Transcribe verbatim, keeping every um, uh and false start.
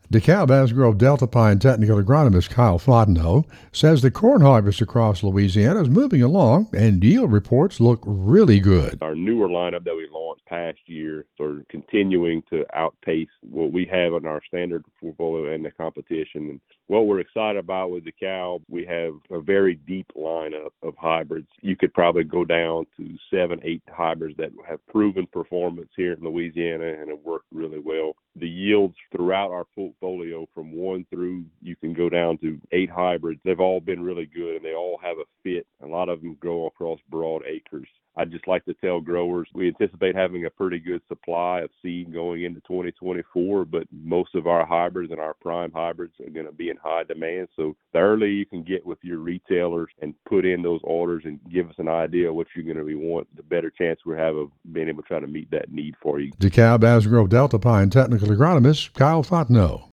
DeKalb Asgrove Delta Pine technical agronomist Kyle Fontenot says the corn harvest across Louisiana is moving along and yield reports look really good. Our newer lineup that we launched past year are continuing to outpace what we have in our standard portfolio and the competition. And what we're excited about with DeKalb, we have a very deep lineup of hybrids. You could probably go down to seven, eight hybrids that have proven performance here in Louisiana and have worked really well. The yields throughout our portfolio from one through, you can go down to eight hybrids. They've all been really good and they all have a fit. A lot of them grow across broad acres. I'd just like to tell growers we anticipate having a pretty good supply of seed going into twenty twenty-four, but most of our hybrids and our prime hybrids are going to be in high demand. So the earlier you can get with your retailers and put in those orders and give us an idea of what you're going to be want, the better chance we have of being able to try to meet that need for you. DeKalb Asgrove Delta Pine technical agronomist Kyle Fontenot.